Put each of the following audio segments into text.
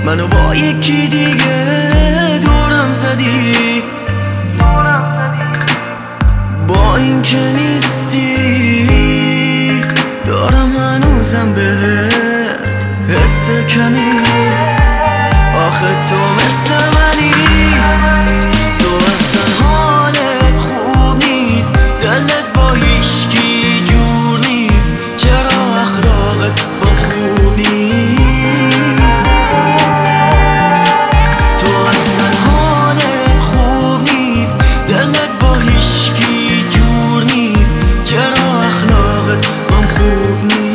منو با یکی دیگه دورم زدی، با این که نیستی دارم هنوزم بهت حس کمی. آخه تو مثل منی، تو اصلا حالت خوب نیست، دلت با هیچکی جور نیست، چرا اخلاقت با خوب نیست؟ تو اصلا حالت خوب نیست، دلت با هیچکی جور نیست، چرا اخلاقت با خوب نیست؟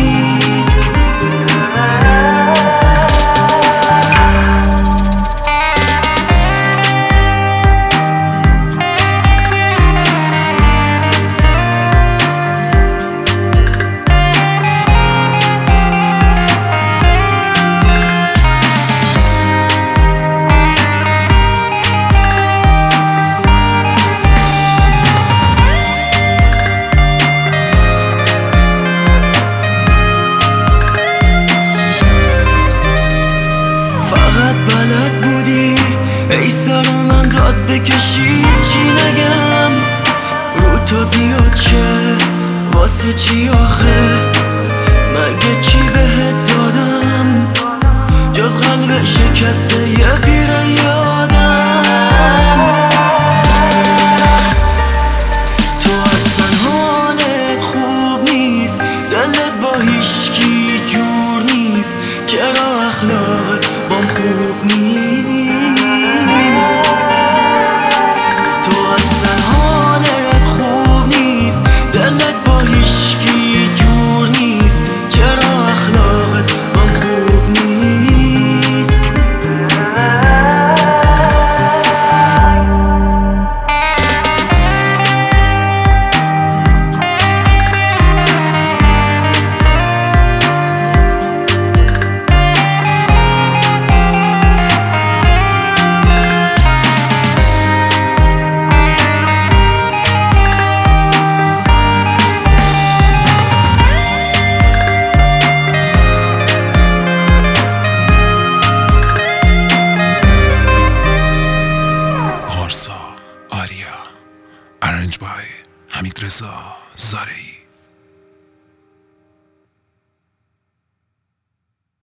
بلد بودی ای سر من داد بکشی، چی نگم رو تو زیاد شه، واسه چی آخه؟ مگه چی بهت دادم جز قلب شکسته یه پیره